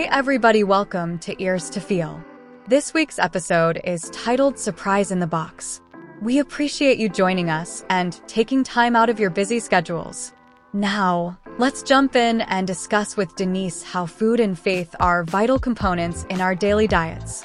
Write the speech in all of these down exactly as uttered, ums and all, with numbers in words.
Hey everybody, welcome to Ears to Feel. This week's episode is titled Surprise in the Box. We appreciate you joining us and taking time out of your busy schedules. Now, let's jump in and discuss with Denise how food and faith are vital components in our daily diets.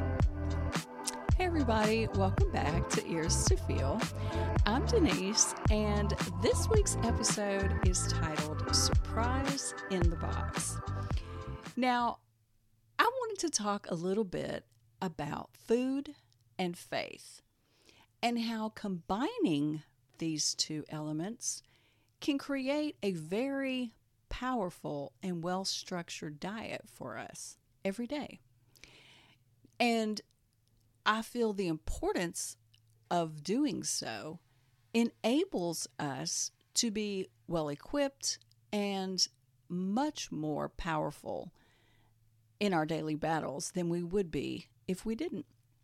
Hey everybody, welcome back to Ears to Feel. I'm Denise, and this week's episode is titled Surprise in the Box. Now, I wanted to talk a little bit about food and faith and how combining these two elements can create a very powerful and well-structured diet for us every day. And I feel the importance of doing so enables us to be well-equipped and much more powerful in our daily battles than we would be if we didn't.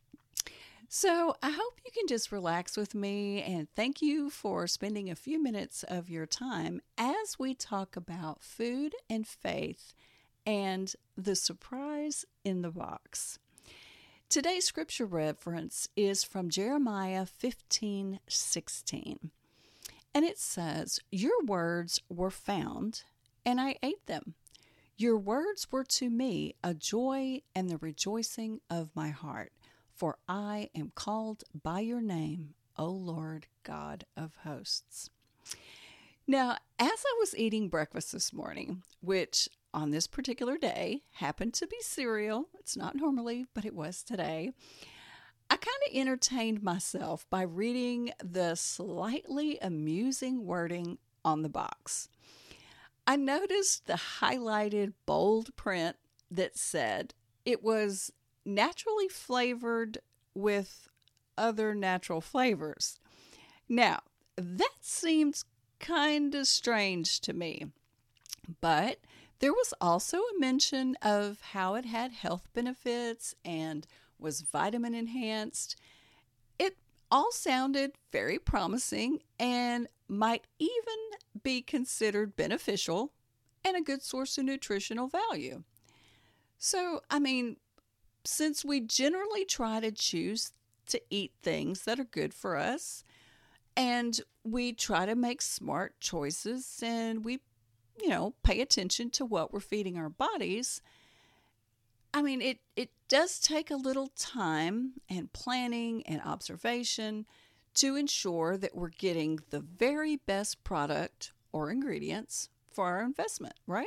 So I hope you can just relax with me, and thank you for spending a few minutes of your time as we talk about food and faith and the surprise in the box. Today's scripture reference is from Jeremiah fifteen sixteen, and it says, "Your words were found, and I ate them. Your words were to me a joy and the rejoicing of my heart, for I am called by your name, O Lord God of hosts." Now, as I was eating breakfast this morning, which on this particular day happened to be cereal, it's not normally, but it was today, I kind of entertained myself by reading the slightly amusing wording on the box. I noticed the highlighted bold print that said it was naturally flavored with other natural flavors. Now, that seems kind of strange to me, but there was also a mention of how it had health benefits and was vitamin enhanced. It all sounded very promising and might even be considered beneficial and a good source of nutritional value. So, I mean, since we generally try to choose to eat things that are good for us, and we try to make smart choices, and we, you know, pay attention to what we're feeding our bodies, I mean, it, it does take a little time and planning and observation to ensure that we're getting the very best product or ingredients for our investment, right?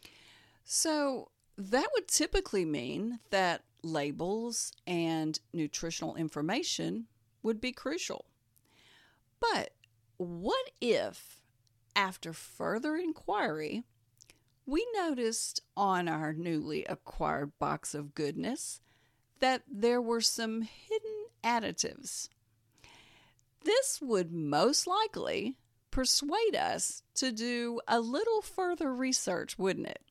So that would typically mean that labels and nutritional information would be crucial. But what if, after further inquiry, we noticed on our newly acquired box of goodness that there were some hidden additives? This would most likely persuade us to do a little further research, wouldn't it?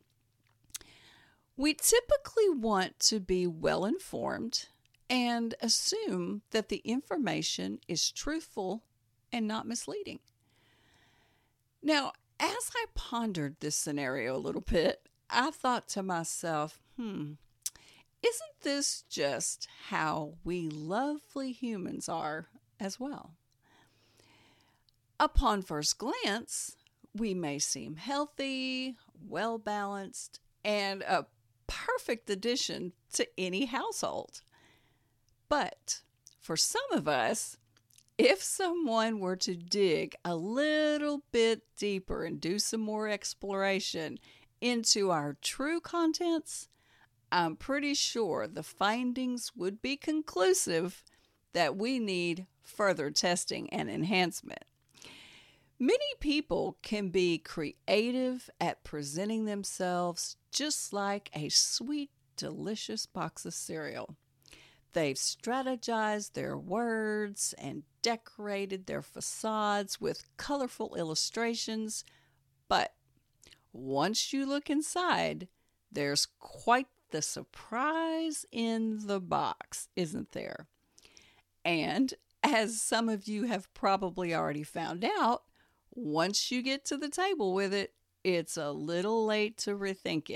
We typically want to be well informed and assume that the information is truthful and not misleading. Now, as I pondered this scenario a little bit, I thought to myself, hmm, isn't this just how we lovely humans are as well? Upon first glance, we may seem healthy, well-balanced, and a perfect addition to any household. But for some of us, if someone were to dig a little bit deeper and do some more exploration into our true contents, I'm pretty sure the findings would be conclusive that we need further testing and enhancement. Many people can be creative at presenting themselves just like a sweet, delicious box of cereal. They've strategized their words and decorated their facades with colorful illustrations, but once you look inside, there's quite the surprise in the box, isn't there? And as some of you have probably already found out, once you get to the table with it, it's a little late to rethink it.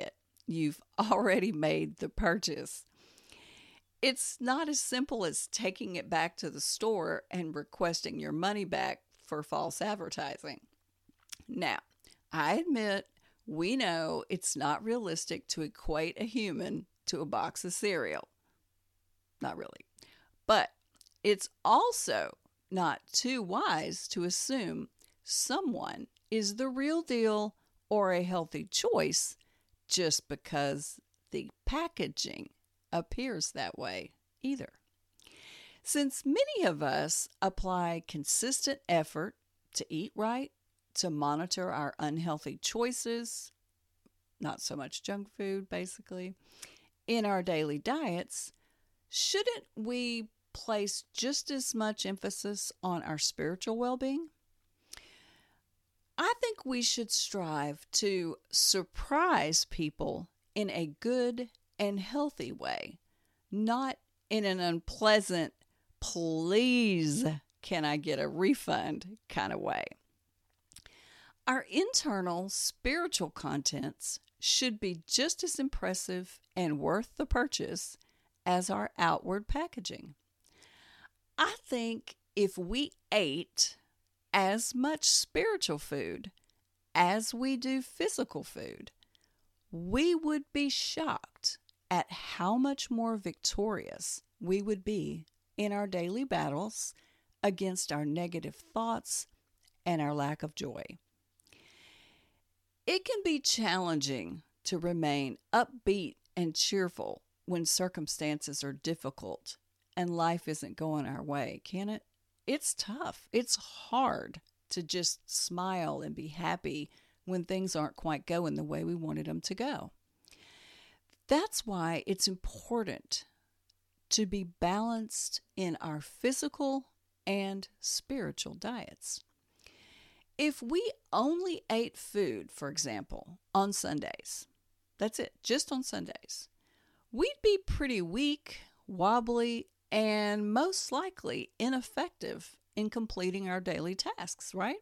you've already made the purchase. It's not as simple as taking it back to the store and requesting your money back for false advertising. Now, I admit we know it's not realistic to equate a human to a box of cereal. Not really. But it's also not too wise to assume someone is the real deal or a healthy choice just because the packaging appears that way either. Since many of us apply consistent effort to eat right, to monitor our unhealthy choices, not so much junk food basically, in our daily diets, shouldn't we place just as much emphasis on our spiritual well-being? I think we should strive to surprise people in a good and healthy way, not in an unpleasant, please, can I get a refund kind of way. Our internal spiritual contents should be just as impressive and worth the purchase as our outward packaging. I think if we ate as much spiritual food as we do physical food, we would be shocked at how much more victorious we would be in our daily battles against our negative thoughts and our lack of joy. It can be challenging to remain upbeat and cheerful when circumstances are difficult and life isn't going our way, can it? It's tough. It's hard to just smile and be happy when things aren't quite going the way we wanted them to go. That's why it's important to be balanced in our physical and spiritual diets. If we only ate food, for example, on Sundays, that's it, just on Sundays, we'd be pretty weak, wobbly, and most likely ineffective in completing our daily tasks, right?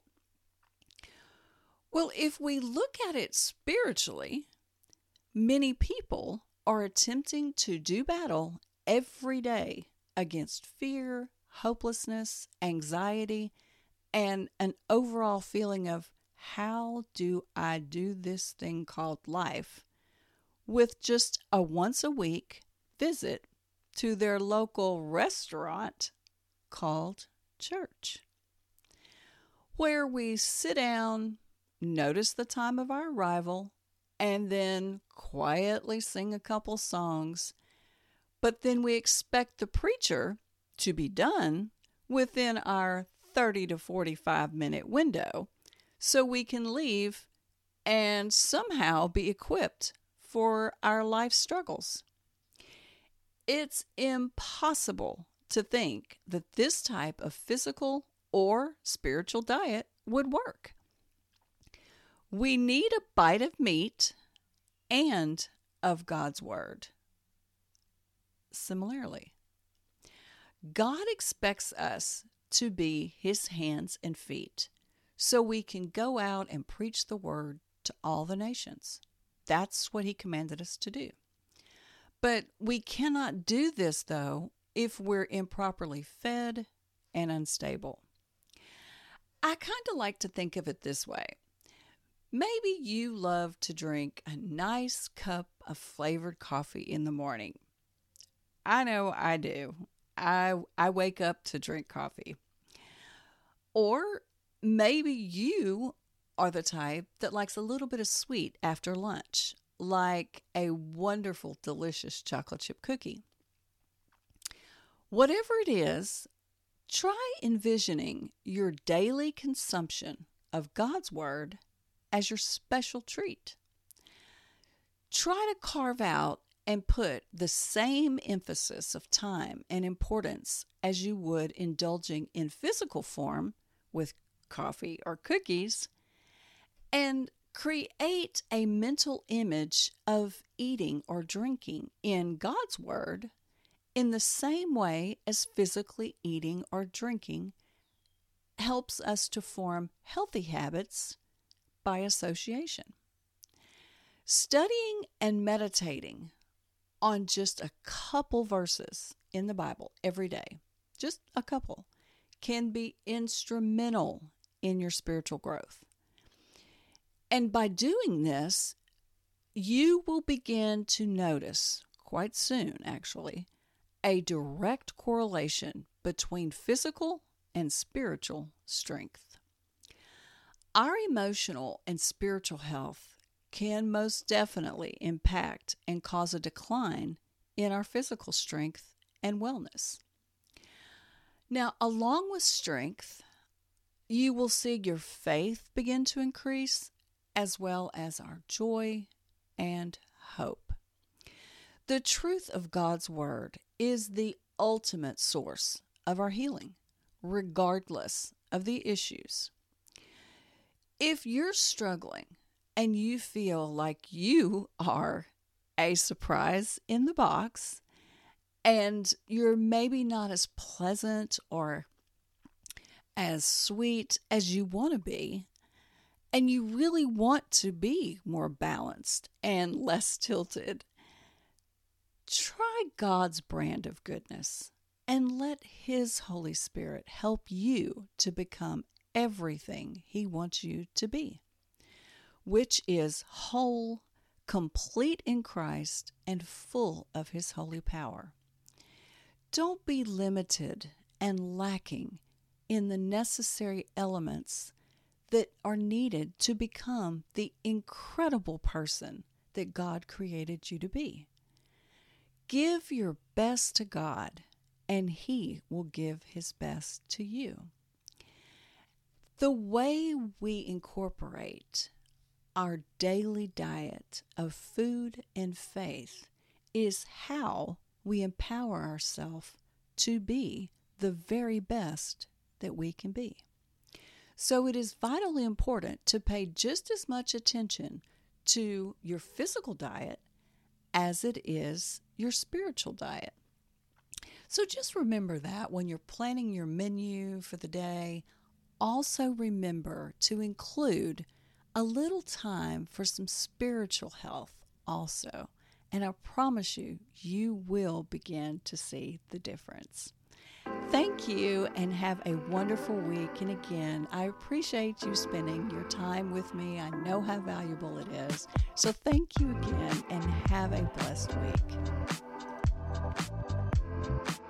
Well, if we look at it spiritually, many people are attempting to do battle every day against fear, hopelessness, anxiety, and an overall feeling of how do I do this thing called life with just a once a week visit to their local restaurant called church, where we sit down, notice the time of our arrival, and then quietly sing a couple songs, but then we expect the preacher to be done within our thirty to forty-five minute window so we can leave and somehow be equipped for our life struggles. It's impossible to think that this type of physical or spiritual diet would work. We need a bite of meat and of God's Word. Similarly, God expects us to be His hands and feet so we can go out and preach the Word to all the nations. That's what He commanded us to do. But we cannot do this, though, if we're improperly fed and unstable. I kind of like to think of it this way. Maybe you love to drink a nice cup of flavored coffee in the morning. I know I do. I, I wake up to drink coffee. Or maybe you are the type that likes a little bit of sweet after lunch, like a wonderful, delicious chocolate chip cookie. Whatever it is, try envisioning your daily consumption of God's Word as your special treat. Try to carve out and put the same emphasis of time and importance as you would indulging in physical form with coffee or cookies, and create a mental image of eating or drinking in God's Word in the same way as physically eating or drinking helps us to form healthy habits by association. Studying and meditating on just a couple verses in the Bible every day, just a couple, can be instrumental in your spiritual growth. And by doing this, you will begin to notice, quite soon actually, a direct correlation between physical and spiritual strength. Our emotional and spiritual health can most definitely impact and cause a decline in our physical strength and wellness. Now, along with strength, you will see your faith begin to increase, as well as our joy and hope. The truth of God's Word is the ultimate source of our healing, regardless of the issues. If you're struggling and you feel like you are a surprise in the box, and you're maybe not as pleasant or as sweet as you want to be, and you really want to be more balanced and less tilted, try God's brand of goodness and let His Holy Spirit help you to become everything He wants you to be, which is whole, complete in Christ, and full of His holy power. Don't be limited and lacking in the necessary elements that are needed to become the incredible person that God created you to be. Give your best to God, and He will give His best to you. The way we incorporate our daily diet of food and faith is how we empower ourselves to be the very best that we can be. So it is vitally important to pay just as much attention to your physical diet as it is your spiritual diet. So just remember that when you're planning your menu for the day. Also remember to include a little time for some spiritual health also. And I promise you, you will begin to see the difference. Thank you and have a wonderful week. And again, I appreciate you spending your time with me. I know how valuable it is. So thank you again and have a blessed week.